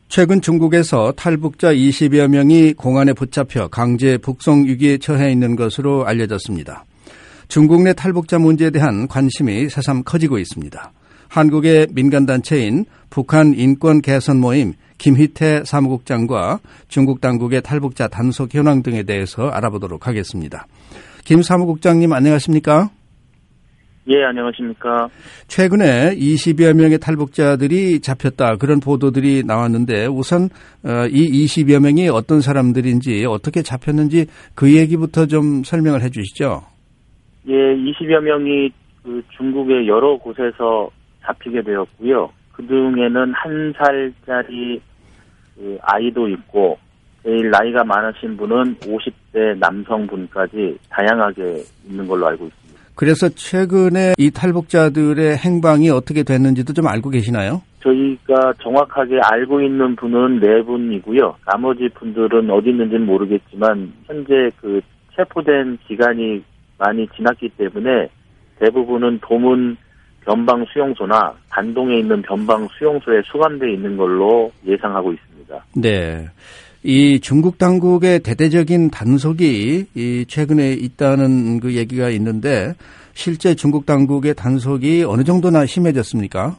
최근 중국에서 탈북자 20여 명이 공안에 붙잡혀 강제 북송 위기에 처해 있는 것으로 알려졌습니다. 중국 내 탈북자 문제에 대한 관심이 새삼 커지고 있습니다. 한국의 민간단체인 북한 인권 개선 모임 김희태 사무국장과 중국 당국의 탈북자 단속 현황 등에 대해서 알아보도록 하겠습니다. 김 사무국장님 안녕하십니까? 예, 안녕하십니까. 최근에 20여 명의 탈북자들이 잡혔다 그런 보도들이 나왔는데 우선 이 20여 명이 어떤 사람들인지 어떻게 잡혔는지 그 얘기부터 좀 설명을 해 주시죠. 예, 20여 명이 그 중국의 여러 곳에서 잡히게 되었고요. 그중에는 1살짜리 그 아이도 있고 제일 나이가 많으신 분은 50대 남성분까지 다양하게 있는 걸로 알고 있습니다. 그래서 최근에 이 탈북자들의 행방이 어떻게 됐는지도 좀 알고 계시나요? 저희가 정확하게 알고 있는 분은 4분이고요. 나머지 분들은 어디 있는지는 모르겠지만 현재 그 체포된 기간이 많이 지났기 때문에 대부분은 도문 변방 수용소나 단동에 있는 변방 수용소에 수감되어 있는 걸로 예상하고 있습니다. 네. 이 중국 당국의 대대적인 단속이 이 최근에 있다는 그 얘기가 있는데 실제 중국 당국의 단속이 어느 정도나 심해졌습니까?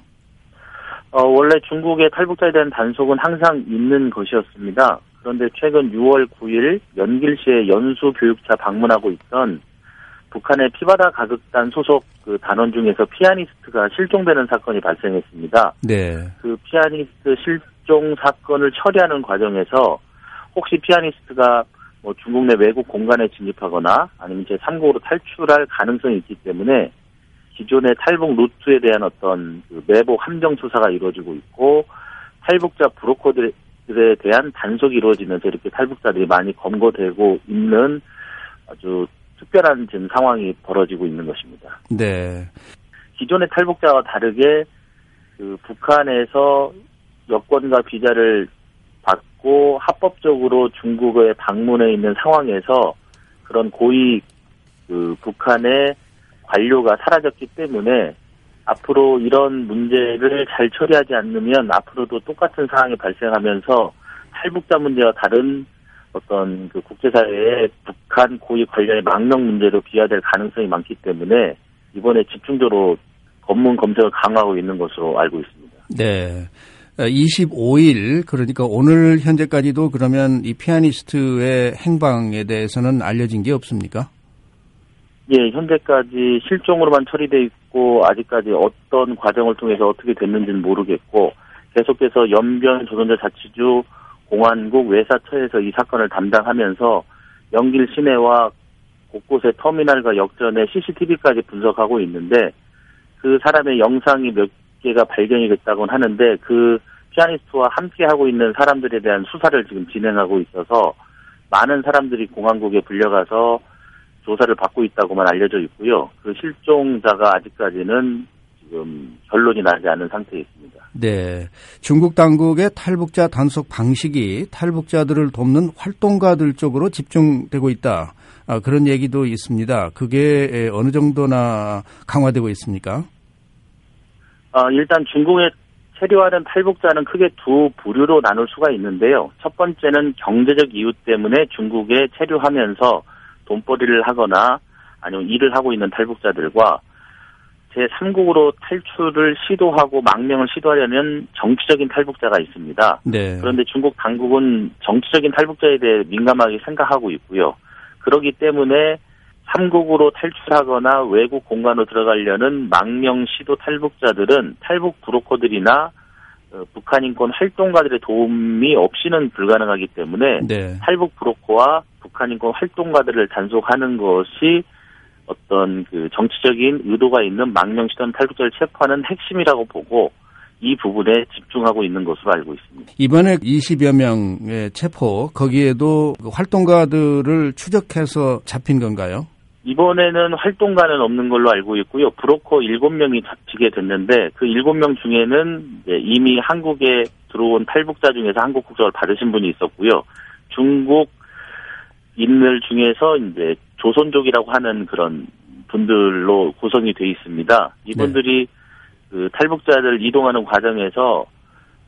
원래 중국의 탈북자에 대한 단속은 항상 있는 것이었습니다. 그런데 최근 6월 9일 연길시에 연수교육차 방문하고 있던 북한의 피바다 가극단 소속 그 단원 중에서 피아니스트가 실종되는 사건이 발생했습니다. 네. 그 피아니스트 실종 사건을 처리하는 과정에서 혹시 피아니스트가 뭐 중국 내 외국 공간에 진입하거나 아니면 제3국으로 탈출할 가능성이 있기 때문에 기존의 탈북 루트에 대한 어떤 그 내부 함정 수사가 이루어지고 있고 탈북자 브로커들에 대한 단속이 이루어지면서 이렇게 탈북자들이 많이 검거되고 있는 아주 특별한 지금 상황이 벌어지고 있는 것입니다. 네. 기존의 탈북자와 다르게 그 북한에서 여권과 비자를 받고 합법적으로 중국에 방문해 있는 상황에서 그런 고위 그 북한의 관료가 사라졌기 때문에 앞으로 이런 문제를 잘 처리하지 않으면 앞으로도 똑같은 상황이 발생하면서 탈북자 문제와 다른 어떤 그 국제사회의 북한 고위 관련의 망명 문제로 비화될 가능성이 많기 때문에 이번에 집중적으로 검문 검색을 강화하고 있는 것으로 알고 있습니다. 네. 25일 그러니까 오늘 현재까지도 그러면 이 피아니스트의 행방에 대해서는 알려진 게 없습니까? 예, 현재까지 실종으로만 처리돼 있고 아직까지 어떤 과정을 통해서 어떻게 됐는지는 모르겠고 계속해서 연변 조선조 자치주 공안국 외사처에서 이 사건을 담당하면서 연길 시내와 곳곳의 터미널과 역전의 CCTV까지 분석하고 있는데 그 사람의 영상이 몇 개가 발견이 됐다고는 하는데 그 피아니스트와 함께 하고 있는 사람들에 대한 수사를 지금 진행하고 있어서 많은 사람들이 공안국에 불려가서 조사를 받고 있다고만 알려져 있고요. 그 실종자가 아직까지는 지금 결론이 나지 않은 상태에 있습니다. 네. 중국 당국의 탈북자 단속 방식이 탈북자들을 돕는 활동가들 쪽으로 집중되고 있다. 그런 얘기도 있습니다. 그게 어느 정도나 강화되고 있습니까? 일단 중국에 체류하는 탈북자는 크게 두 부류로 나눌 수가 있는데요. 첫 번째는 경제적 이유 때문에 중국에 체류하면서 돈벌이를 하거나 아니면 일을 하고 있는 탈북자들과 제3국으로 탈출을 시도하고 망명을 시도하려는 정치적인 탈북자가 있습니다. 네. 그런데 중국 당국은 정치적인 탈북자에 대해 민감하게 생각하고 있고요. 그렇기 때문에 3국으로 탈출하거나 외국 공간으로 들어가려는 망명 시도 탈북자들은 탈북 브로커들이나 북한 인권 활동가들의 도움이 없이는 불가능하기 때문에 네. 탈북 브로커와 북한 인권 활동가들을 단속하는 것이 어떤 그 정치적인 의도가 있는 망명 시도한 탈북자를 체포하는 핵심이라고 보고 이 부분에 집중하고 있는 것으로 알고 있습니다. 이번에 20여 명의 체포, 거기에도 활동가들을 추적해서 잡힌 건가요? 이번에는 활동가는 없는 걸로 알고 있고요. 브로커 7명이 잡히게 됐는데 그 7명 중에는 이미 한국에 들어온 탈북자 중에서 한국 국적을 받으신 분이 있었고요. 중국 인들 중에서 이제 조선족이라고 하는 그런 분들로 구성이 돼 있습니다. 이분들이 그 탈북자들 이동하는 과정에서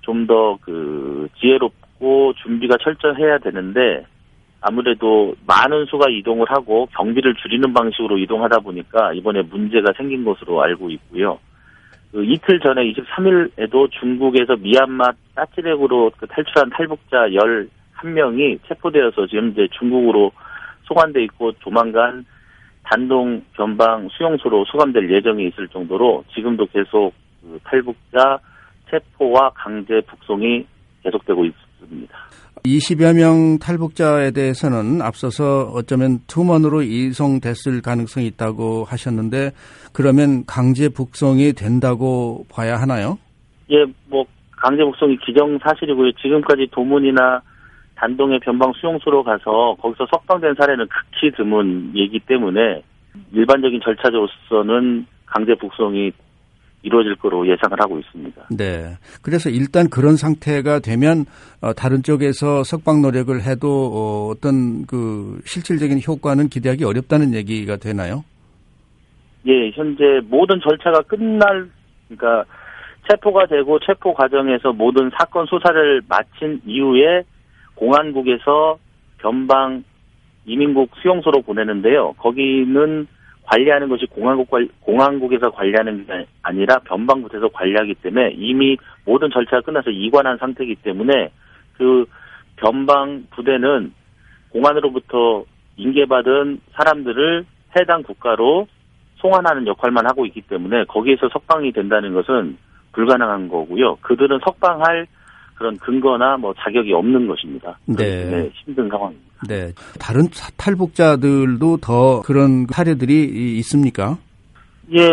좀 더 지혜롭고 준비가 철저해야 되는데 아무래도 많은 수가 이동을 하고 경비를 줄이는 방식으로 이동하다 보니까 이번에 문제가 생긴 것으로 알고 있고요. 이틀 전에 23일에도 중국에서 미얀마 따찌렉으로 탈출한 탈북자 11명이 체포되어서 지금 이제 중국으로 송환돼 있고 조만간 단동 변방 수용소로 수감될 예정이 있을 정도로 지금도 계속 탈북자 체포와 강제 북송이 계속되고 있습니다. 20여 명 탈북자에 대해서는 앞서서 어쩌면 투먼으로 이송됐을 가능성이 있다고 하셨는데 그러면 강제 북송이 된다고 봐야 하나요? 예, 강제 북송이 기정사실이고요. 지금까지 도문이나 단동의 변방 수용소로 가서 거기서 석방된 사례는 극히 드문 얘기 때문에 일반적인 절차로서는 강제 북송이 이루어질 거로 예상을 하고 있습니다. 네. 그래서 일단 그런 상태가 되면 다른 쪽에서 석방 노력을 해도 어떤 실질적인 효과는 기대하기 어렵다는 얘기가 되나요? 예, 현재 모든 절차가 그러니까 체포가 되고 체포 과정에서 모든 사건 수사를 마친 이후에 공안국에서 변방 이민국 수용소로 보내는데요. 거기는 관리하는 것이 공안국에서 관리하는 게 아니라 변방부에서 관리하기 때문에 이미 모든 절차가 끝나서 이관한 상태이기 때문에 그 변방 부대는 공안으로부터 인계받은 사람들을 해당 국가로 송환하는 역할만 하고 있기 때문에 거기에서 석방이 된다는 것은 불가능한 거고요. 그들은 석방할 그런 근거나 자격이 없는 것입니다. 네. 힘든 상황입니다. 네. 다른 탈북자들도 더 그런 사례들이 있습니까? 예,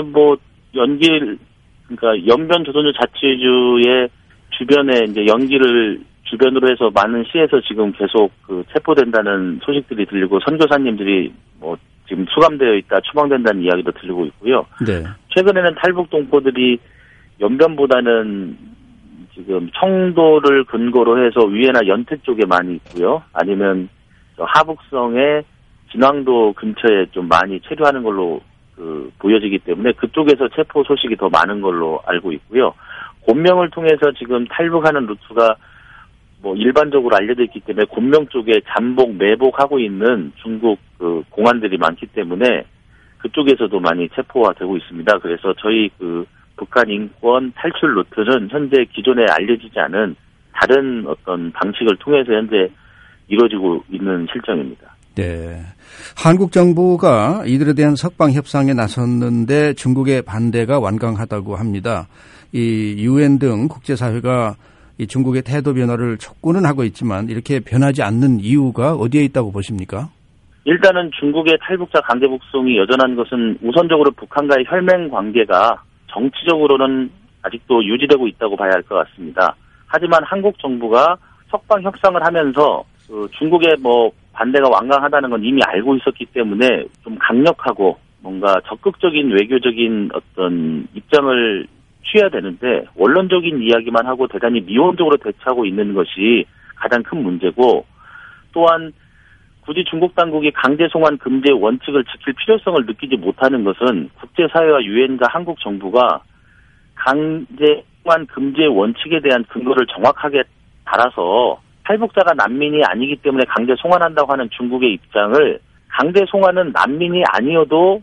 그러니까 연변 조선주 자치주의 주변에 이제 연기를 주변으로 해서 많은 시에서 지금 계속 체포된다는 소식들이 들리고 선교사님들이 지금 수감되어 있다, 추방된다는 이야기도 들리고 있고요. 네. 최근에는 탈북 동포들이 연변보다는 지금 청도를 근거로 해서 위에나 연태 쪽에 많이 있고요. 아니면 하북성의 진왕도 근처에 좀 많이 체류하는 걸로 보여지기 때문에 그쪽에서 체포 소식이 더 많은 걸로 알고 있고요. 곤명을 통해서 지금 탈북하는 루트가 일반적으로 알려져 있기 때문에 곤명 쪽에 잠복, 매복하고 있는 중국 공안들이 많기 때문에 그쪽에서도 많이 체포가 되고 있습니다. 그래서 저희 북한 인권 탈출 루트는 현재 기존에 알려지지 않은 다른 어떤 방식을 통해서 현재 이루어지고 있는 실정입니다. 네. 한국 정부가 이들에 대한 석방 협상에 나섰는데 중국의 반대가 완강하다고 합니다. 이 UN 등 국제사회가 이 중국의 태도 변화를 촉구는 하고 있지만 이렇게 변하지 않는 이유가 어디에 있다고 보십니까? 일단은 중국의 탈북자 강제 북송이 여전한 것은 우선적으로 북한과의 혈맹 관계가 정치적으로는 아직도 유지되고 있다고 봐야 할 것 같습니다. 하지만 한국 정부가 석방 협상을 하면서 중국의 반대가 완강하다는 건 이미 알고 있었기 때문에 좀 강력하고 뭔가 적극적인 외교적인 어떤 입장을 취해야 되는데 원론적인 이야기만 하고 대단히 미온적으로 대처하고 있는 것이 가장 큰 문제고 또한 굳이 중국 당국이 강제 송환 금지의 원칙을 지킬 필요성을 느끼지 못하는 것은 국제사회와 유엔과 한국 정부가 강제 송환 금지의 원칙에 대한 근거를 정확하게 달아서 탈북자가 난민이 아니기 때문에 강제 송환한다고 하는 중국의 입장을 강제 송환은 난민이 아니어도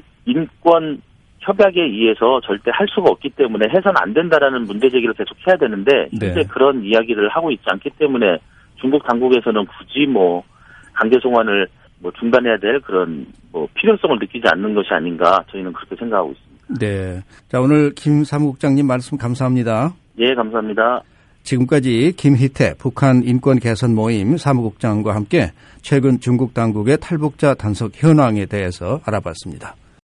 인권 협약에 의해서 절대 할 수가 없기 때문에 해서는 안 된다라는 문제 제기를 계속 해야 되는데 현재 그런 이야기를 하고 있지 않기 때문에 중국 당국에서는 굳이 강제 송환을 중단해야 될 그런 필요성을 느끼지 않는 것이 아닌가 저희는 그렇게 생각하고 있습니다. 네. 자, 오늘 김 사무국장님 말씀 감사합니다. 예, 감사합니다. 지금까지 김희태 북한 인권 개선 모임 사무국장과 함께 최근 중국 당국의 탈북자 단속 현황에 대해서 알아봤습니다.